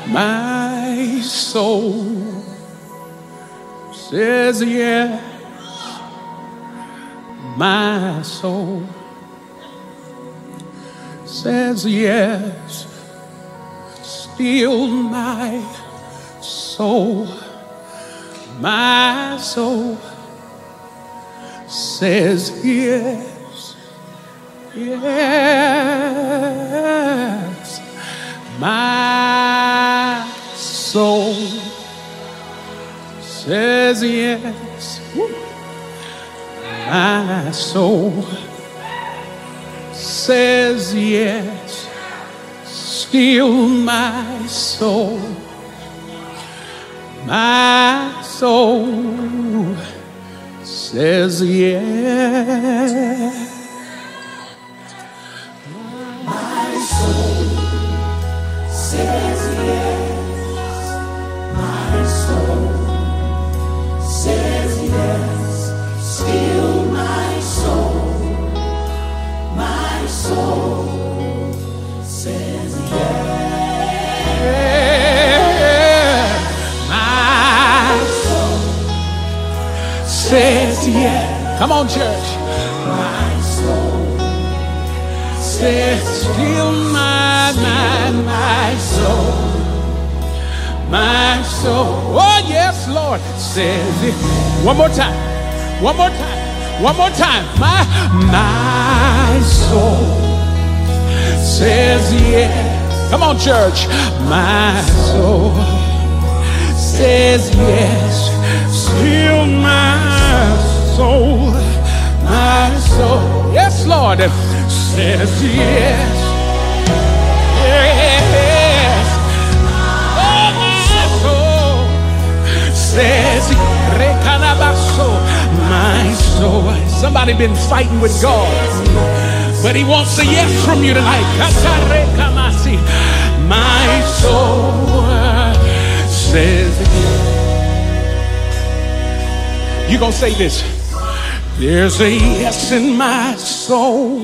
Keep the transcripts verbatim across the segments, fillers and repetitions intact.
My soul says yes. My soul says yes. Still my soul, my soul says yes, yes. My soul says yes. My soul says yes. Still my soul, my soul says yes. My soul says yes. My soul says yes. Still my soul, my soul says yes. My soul says yes. Come on, church. my soul Says still my, my, my soul, my soul. Oh yes, Lord, says it. One more time. One more time. One more time. My, my soul says yes. Come on, church. My soul says yes. Still my soul, my soul. Yes, Lord, says yes. Yes. Oh, my soul says rekanabaso. My soul. Somebody been fighting with God, but he wants a yes from you tonight. My soul says yes. You gonna say this. There's a yes in my soul.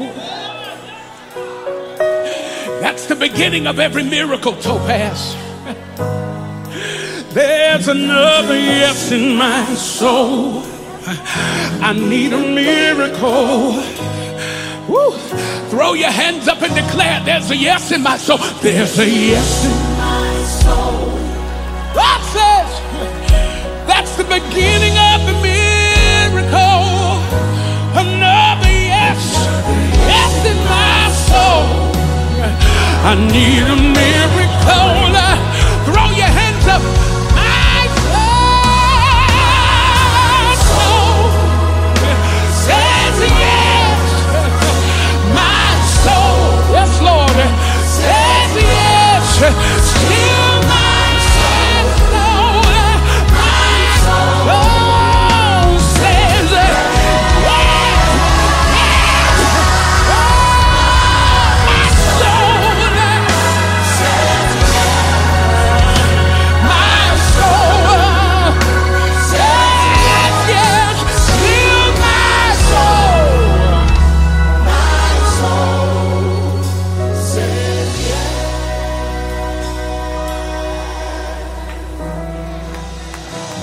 That's the beginning of every miracle, Topaz. There's another yes in my soul. I need a miracle. Woo. Throw your hands up and declare, there's a yes in my soul. There's a yes in my soul. God says that's the beginning of the miracle. Another yes, yes in my soul. I need a miracle.